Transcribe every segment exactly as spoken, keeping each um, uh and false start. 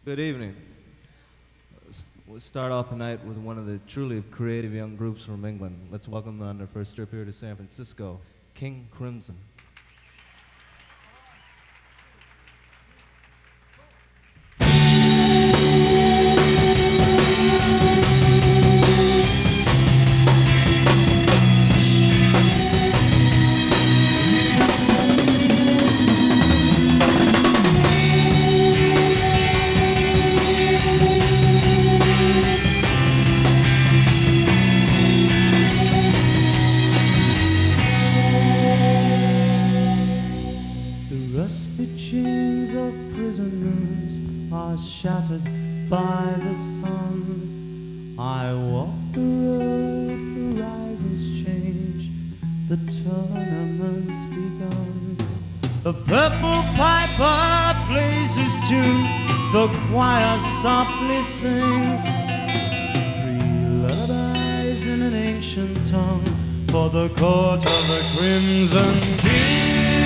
Good evening. We'll start off tonight with one of the truly creative young groups from England. Let's welcome them on their first trip here to San Francisco, King Crimson. Shattered by the sun, I walk the road, horizons change, the tournament's begun. The purple piper plays his tune, the choir softly sing three lullabies in an ancient tongue for the court of the Crimson King.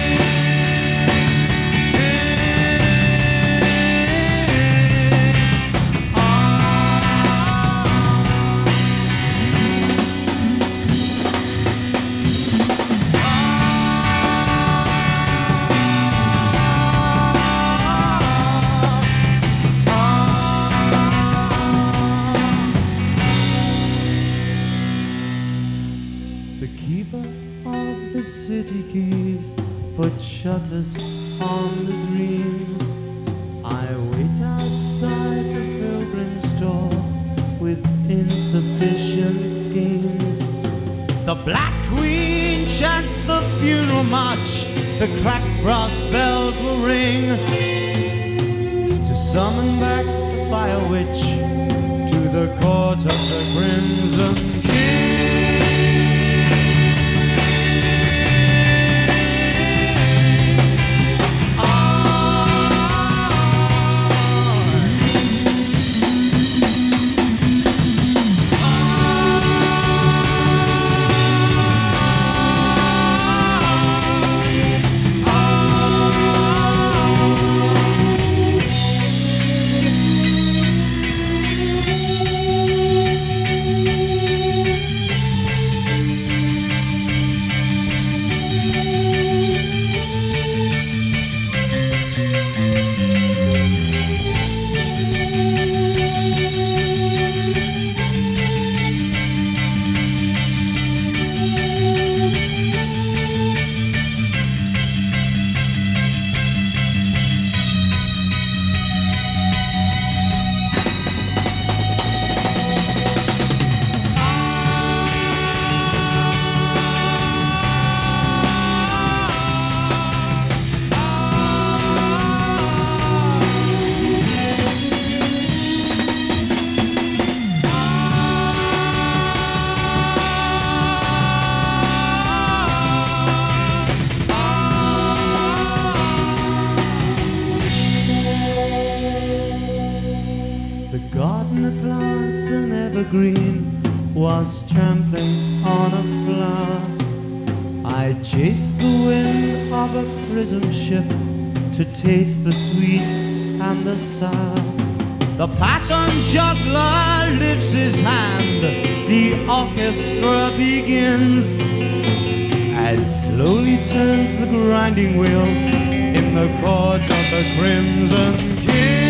City keys put shutters on the dreams. I wait outside the pilgrim's door with insufficient schemes. The Black Queen chants the funeral march, the cracked brass bells will ring to summon back the fire witch to the court of the Crimson King. Green was trampling on a flower. I chased the wind of a prism ship to taste the sweet and the sour. The passion juggler lifts his hand, the orchestra begins as slowly turns the grinding wheel in the court of the Crimson King.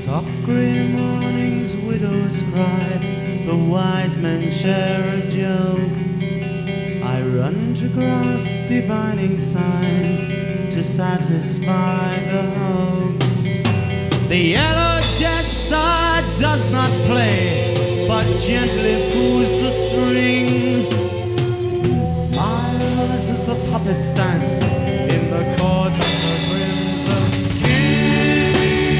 soft grey mornings, widows cry, the wise men share a joke. I run to grasp divining signs to satisfy the hoax. The yellow Death Star does not play, but gently pulls the strings and smiles as the puppets dance in the court of the Crimson King.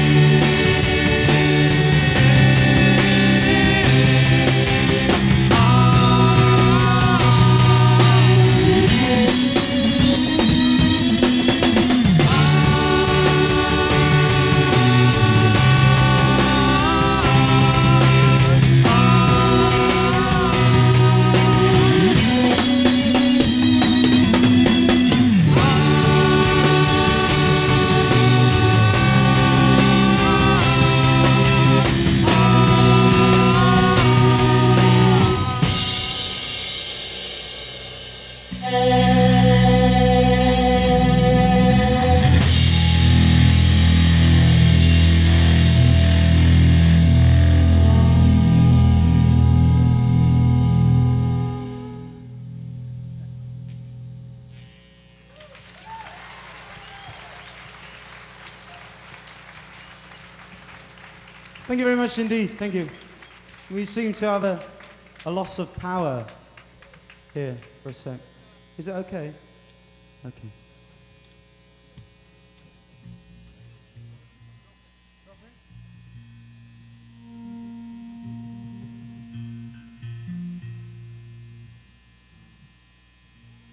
Thank you very much indeed. Thank you. We seem to have a, a loss of power here for a sec. Is it okay? Okay.